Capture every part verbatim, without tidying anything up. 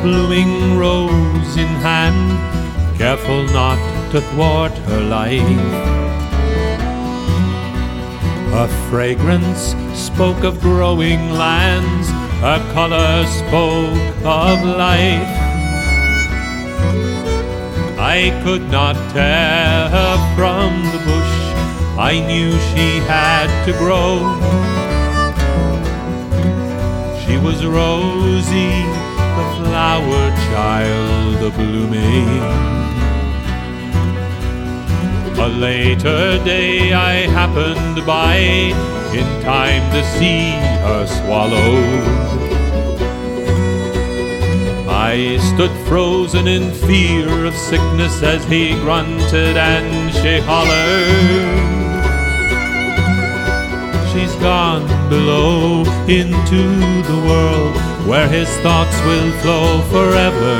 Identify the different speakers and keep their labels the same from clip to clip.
Speaker 1: blooming rose in hand, careful not to thwart her life. Her fragrance spoke of growing lands, her color spoke of life. I could not tear her from the bush, I knew she had to grow. She was Rosie, the flower child a blooming. A later day I happened by, in time to see her swallowed. I stood frozen in fear of sickness as he grunted and she hollered. She's gone below into the world where his thoughts will flow forever.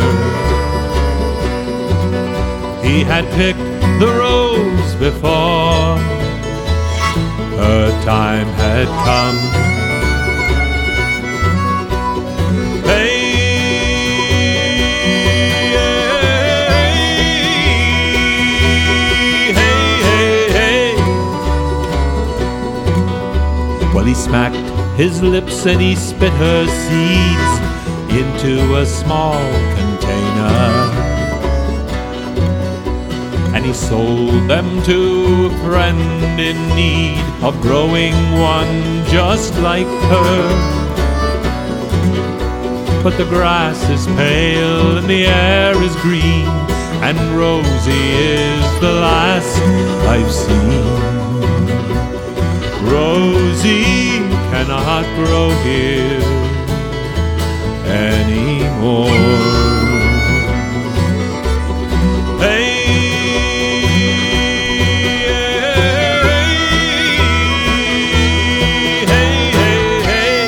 Speaker 1: He had picked the rose before her time had come. Hey, well, he smacked his lips and he spit her seeds into a small container, and he sold them to a friend in need of growing one just like her. But the grass is pale and the air is green, and Rosie is the last I've seen. Rosie cannot grow here anymore. Hey, hey, hey, hey.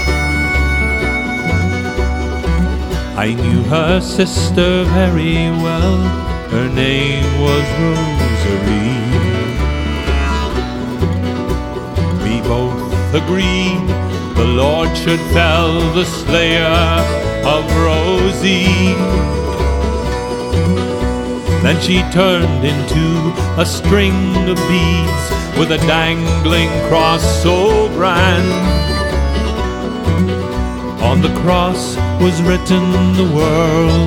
Speaker 1: I knew her sister very well. Her name was Rosalie. Both agreed the Lord should fell the slayer of Rosie. Then she turned into a string of beads with a dangling cross so grand. On the cross was written, the world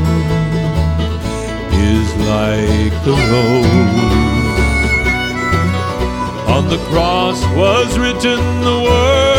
Speaker 1: is like the rose. On the cross was written, the word